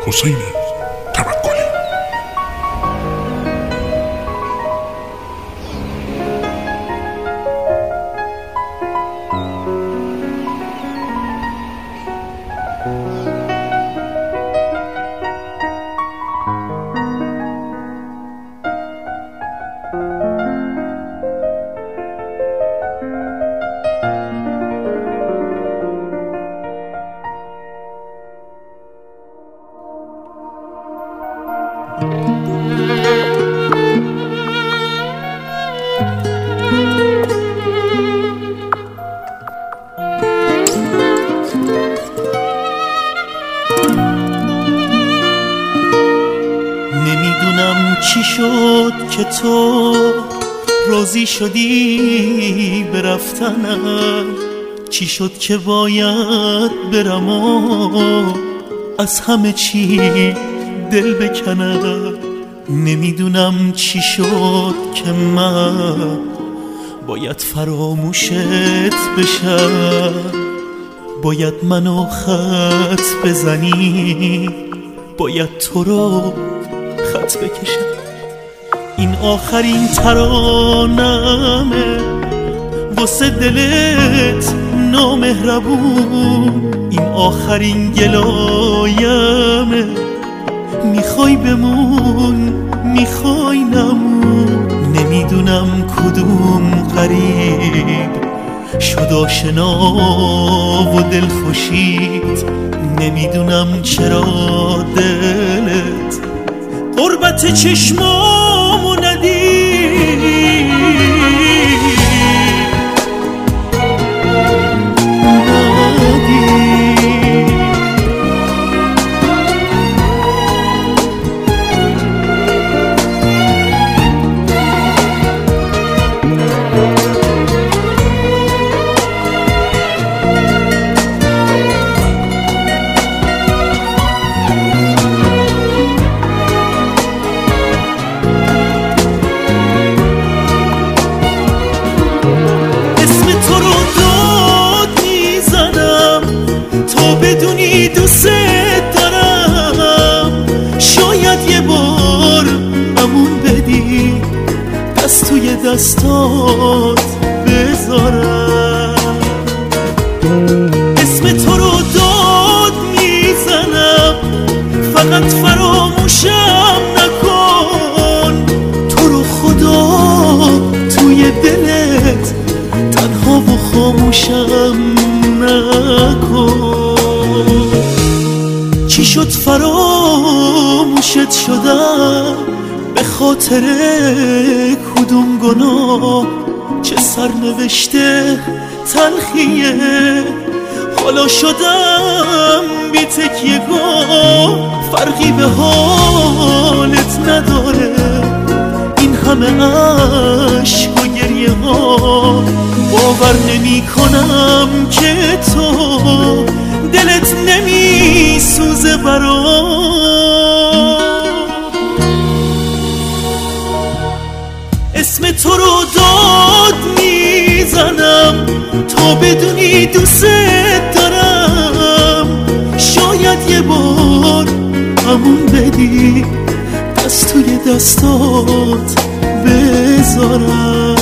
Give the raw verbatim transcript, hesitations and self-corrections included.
حسین توکلی. نمیدونم چی شد که تو راضی شدی به رفتنم، چی شد که باید برم و از همه چی دل بکنم. نمیدونم چی شد که من باید فراموشت بشم، باید منو خط بزنی، باید تو رو خط بکشم. این آخرین ترانمه واسه دلت نامهربون، این آخرین گلایمه، میخوای بمون میخوای نمون. نمیدونم کدوم قریب شد آشنا و دل خوشید، نمیدونم چرا دلت قربت چشمامو ندید. بدونی دوست دارم، شاید یه بار امون بدی دست توی دستات بذارم. اسم تو رو داد میزنم، فقط فراموشم نکن. تو رو خدا توی دلت تنها و خاموشم نکن. چی شد فراموشت شدم به خاطر کدوم گناه؟ چه سرنوشته تلخیه، حالا شدم بی تکیه‌گاه، فرقی به حالت نداره. این همه عشق و گریه ها، باور نمی کنم که تو دلت نمی سوزه برام. اسم تو رو داد میزنم تا بدونی دوست دارم، شاید یه بار امون بدی دست توی دستات بذارم.